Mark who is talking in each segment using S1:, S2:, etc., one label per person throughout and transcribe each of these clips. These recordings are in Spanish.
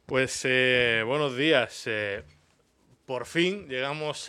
S1: Pues buenos días. Por fin llegamos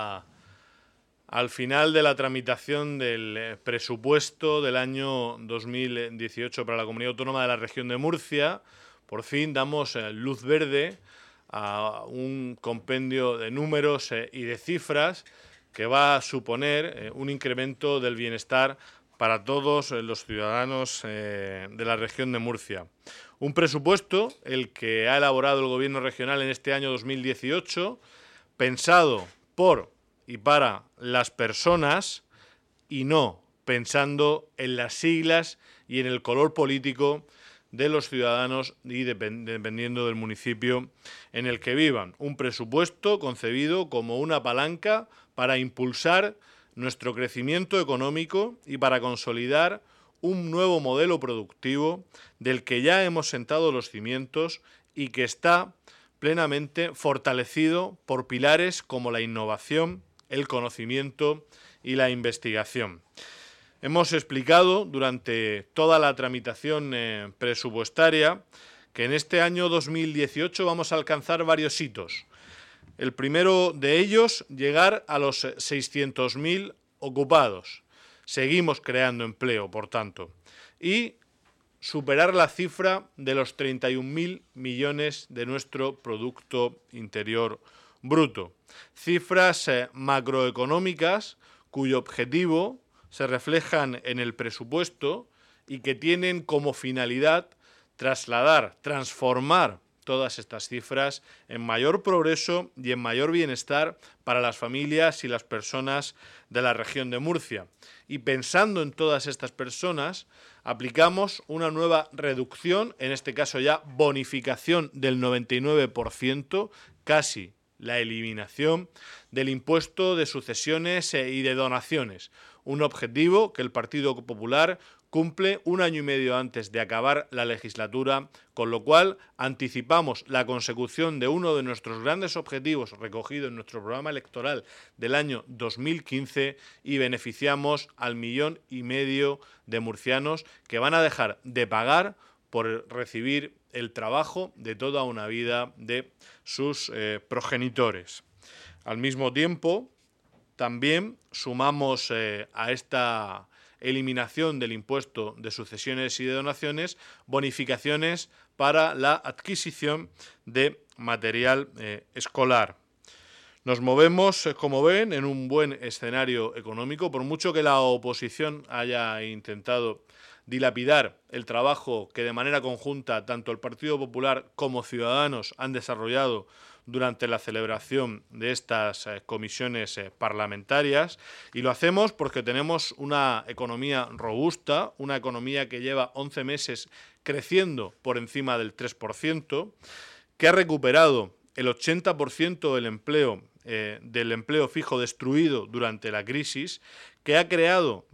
S1: al final de la tramitación del presupuesto del año 2018 para la Comunidad Autónoma de la Región de Murcia. Por fin damos luz verde a un compendio de números y de cifras que va a suponer un incremento del bienestar para todos los ciudadanos de la región de Murcia. Un presupuesto, el que ha elaborado el Gobierno regional en este año 2018, pensado por y para las personas y no pensando en las siglas y en el color político de los ciudadanos y dependiendo del municipio en el que vivan. Un presupuesto concebido como una palanca para impulsar nuestro crecimiento económico y para consolidar un nuevo modelo productivo del que ya hemos sentado los cimientos y que está plenamente fortalecido por pilares como la innovación, el conocimiento y la investigación. Hemos explicado durante toda la tramitación presupuestaria que en este año 2018 vamos a alcanzar varios hitos. El primero de ellos, llegar a los 600.000 ocupados. Seguimos creando empleo, por tanto. Y superar la cifra de los 31.000 millones de nuestro Producto Interior Bruto. Cifras macroeconómicas cuyo objetivo se reflejan en el presupuesto y que tienen como finalidad trasladar, transformar todas estas cifras en mayor progreso y en mayor bienestar para las familias y las personas de la región de Murcia. Y pensando en todas estas personas, aplicamos una nueva reducción, en este caso ya bonificación del 99%, casi la eliminación del impuesto de sucesiones y de donaciones, un objetivo que el Partido Popular cumple un año y medio antes de acabar la legislatura, con lo cual anticipamos la consecución de uno de nuestros grandes objetivos recogido en nuestro programa electoral del año 2015 y beneficiamos al 1,5 millones de murcianos que van a dejar de pagar por recibir el trabajo de toda una vida de sus progenitores. Al mismo tiempo, también sumamos a esta eliminación del impuesto de sucesiones y de donaciones bonificaciones para la adquisición de material escolar. Nos movemos, como ven, en un buen escenario económico, por mucho que la oposición haya intentado dilapidar el trabajo que de manera conjunta tanto el Partido Popular como Ciudadanos han desarrollado durante la celebración de estas comisiones parlamentarias, y lo hacemos porque tenemos una economía robusta, una economía que lleva 11 meses creciendo por encima del 3%, que ha recuperado el 80% del empleo fijo destruido durante la crisis, que ha creado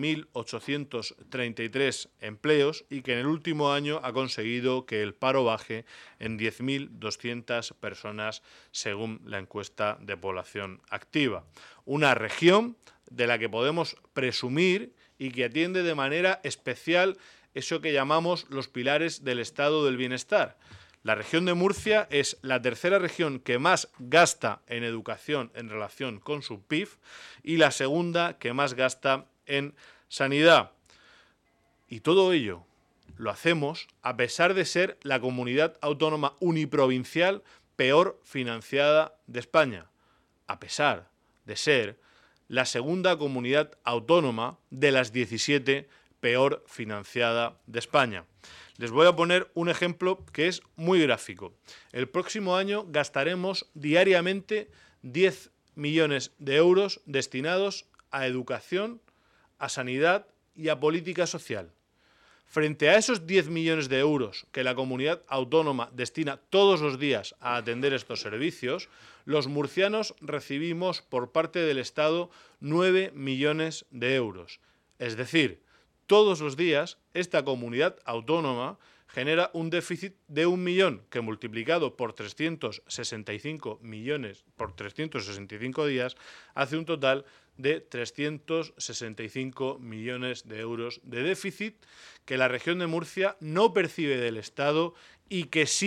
S1: 20.833 empleos y que en el último año ha conseguido que el paro baje en 10.200 personas según la encuesta de población activa. Una región de la que podemos presumir y que atiende de manera especial eso que llamamos los pilares del estado del bienestar. La región de Murcia es la tercera región que más gasta en educación en relación con su PIB y la segunda que más gasta en sanidad. Y todo ello lo hacemos a pesar de ser la comunidad autónoma uniprovincial peor financiada de España, a pesar de ser la segunda comunidad autónoma de las 17 peor financiada de España. Les voy a poner un ejemplo que es muy gráfico. El próximo año gastaremos diariamente 10 millones de euros destinados a educación, a sanidad y a política social. Frente a esos 10 millones de euros que la comunidad autónoma destina todos los días a atender estos servicios, los murcianos recibimos por parte del Estado 9 millones de euros. Es decir, todos los días esta comunidad autónoma genera un déficit de 1 millón que multiplicado por 365 millones, por 365 días, hace un total de 365 millones de euros de déficit que la región de Murcia no percibe del Estado y que sí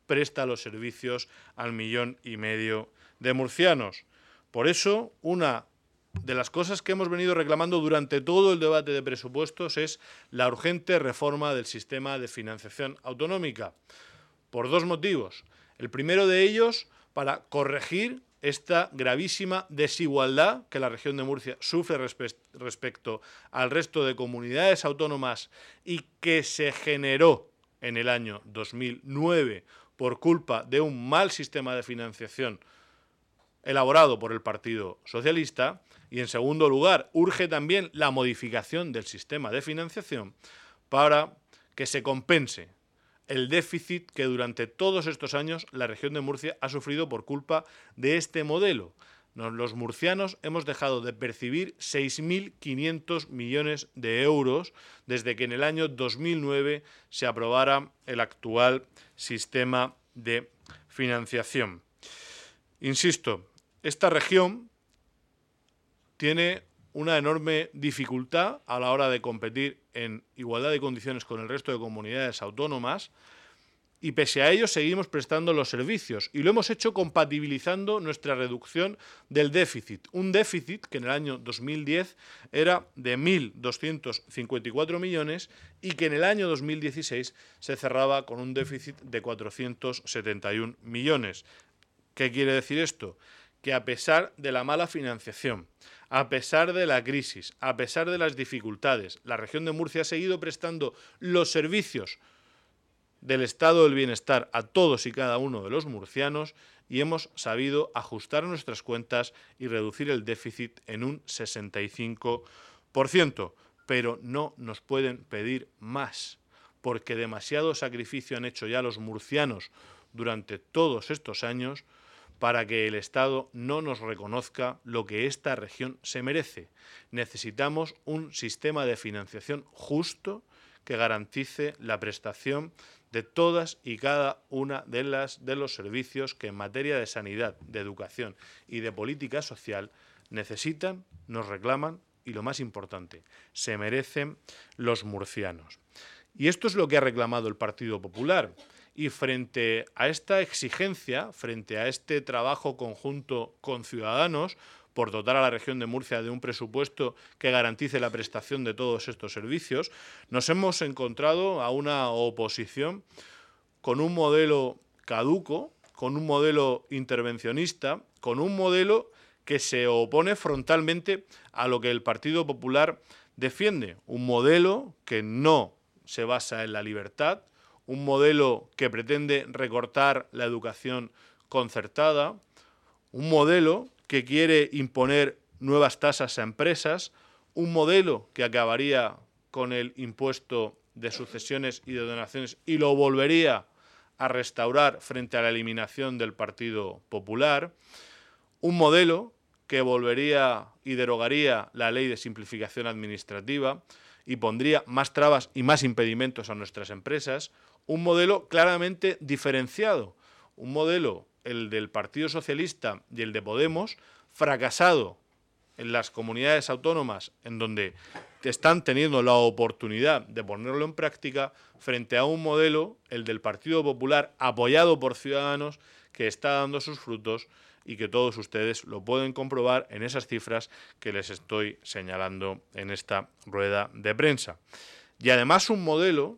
S1: presta los servicios al 1,5 millones de murcianos. Por eso, una de las cosas que hemos venido reclamando durante todo el debate de presupuestos es la urgente reforma del sistema de financiación autonómica, por dos motivos. El primero de ellos, para corregir esta gravísima desigualdad que la región de Murcia sufre respecto al resto de comunidades autónomas y que se generó en el año 2009 por culpa de un mal sistema de financiación elaborado por el Partido Socialista. Y en segundo lugar, urge también la modificación del sistema de financiación para que se compense el déficit que durante todos estos años la región de Murcia ha sufrido por culpa de este modelo. Los murcianos hemos dejado de percibir 6.500 millones de euros desde que en el año 2009 se aprobara el actual sistema de financiación. Insisto, esta región tiene una enorme dificultad a la hora de competir en igualdad de condiciones con el resto de comunidades autónomas y pese a ello seguimos prestando los servicios y lo hemos hecho compatibilizando nuestra reducción del déficit. Un déficit que en el año 2010 era de 1.254 millones y que en el año 2016 se cerraba con un déficit de 471 millones. ¿Qué quiere decir esto? Que a pesar de la mala financiación, a pesar de la crisis, a pesar de las dificultades, la región de Murcia ha seguido prestando los servicios del estado del bienestar a todos y cada uno de los murcianos y hemos sabido ajustar nuestras cuentas y reducir el déficit en un 65%. Pero no nos pueden pedir más, porque demasiado sacrificio han hecho ya los murcianos durante todos estos años para que el Estado no nos reconozca lo que esta región se merece. Necesitamos un sistema de financiación justo que garantice la prestación de todas y cada una de los servicios que en materia de sanidad, de educación y de política social necesitan, nos reclaman y, lo más importante, se merecen los murcianos. Y esto es lo que ha reclamado el Partido Popular. Y frente a esta exigencia, frente a este trabajo conjunto con Ciudadanos, por dotar a la región de Murcia de un presupuesto que garantice la prestación de todos estos servicios, nos hemos encontrado a una oposición con un modelo caduco, con un modelo intervencionista, con un modelo que se opone frontalmente a lo que el Partido Popular defiende, un modelo que no se basa en la libertad, un modelo que pretende recortar la educación concertada, un modelo que quiere imponer nuevas tasas a empresas, un modelo que acabaría con el impuesto de sucesiones y de donaciones y lo volvería a restaurar frente a la eliminación del Partido Popular, un modelo que volvería y derogaría la ley de simplificación administrativa y pondría más trabas y más impedimentos a nuestras empresas, un modelo claramente diferenciado, un modelo, el del Partido Socialista y el de Podemos, fracasado en las comunidades autónomas en donde están teniendo la oportunidad de ponerlo en práctica, frente a un modelo, el del Partido Popular, apoyado por Ciudadanos, que está dando sus frutos y que todos ustedes lo pueden comprobar en esas cifras que les estoy señalando en esta rueda de prensa. Y además un modelo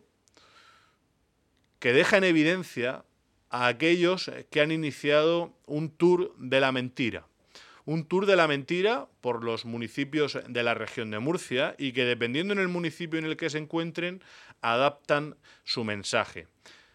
S1: que deja en evidencia a aquellos que han iniciado un tour de la mentira. Un tour de la mentira por los municipios de la región de Murcia y que, dependiendo en el municipio en el que se encuentren, adaptan su mensaje.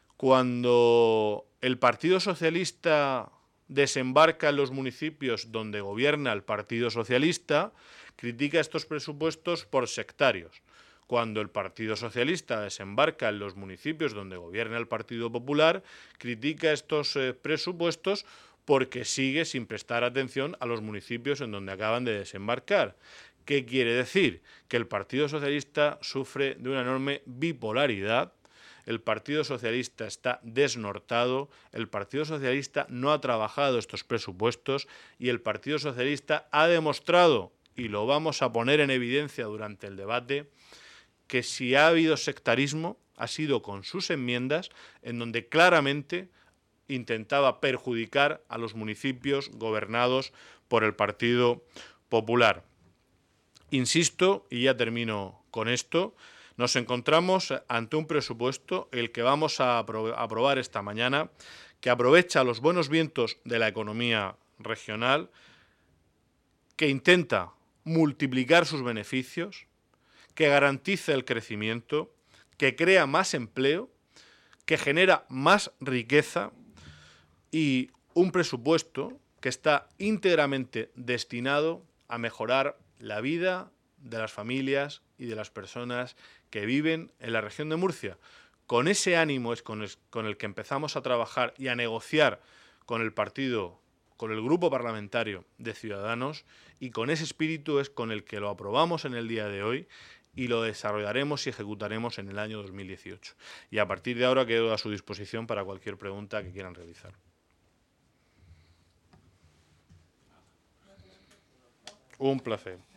S1: Cuando el Partido Socialista desembarca en los municipios donde gobierna el Partido Socialista, critica estos presupuestos por sectarios. Cuando el Partido Socialista desembarca en los municipios donde gobierna el Partido Popular, critica estos presupuestos porque sigue sin prestar atención a los municipios en donde acaban de desembarcar. ¿Qué quiere decir? Que el Partido Socialista sufre de una enorme bipolaridad. El Partido Socialista está desnortado, el Partido Socialista no ha trabajado estos presupuestos y el Partido Socialista ha demostrado, y lo vamos a poner en evidencia durante el debate, que si ha habido sectarismo ha sido con sus enmiendas, en donde claramente intentaba perjudicar a los municipios gobernados por el Partido Popular. Insisto, y ya termino con esto, nos encontramos ante un presupuesto, el que vamos a aprobar esta mañana, que aprovecha los buenos vientos de la economía regional, que intenta multiplicar sus beneficios, que garantiza el crecimiento, que crea más empleo, que genera más riqueza y un presupuesto que está íntegramente destinado a mejorar la vida de las familias y de las personas que viven en la región de Murcia. Con ese ánimo es con el que empezamos a trabajar y a negociar con el partido, con el grupo parlamentario de Ciudadanos, y con ese espíritu es con el que lo aprobamos en el día de hoy y lo desarrollaremos y ejecutaremos en el año 2018. Y a partir de ahora quedo a su disposición para cualquier pregunta que quieran realizar. Un placer.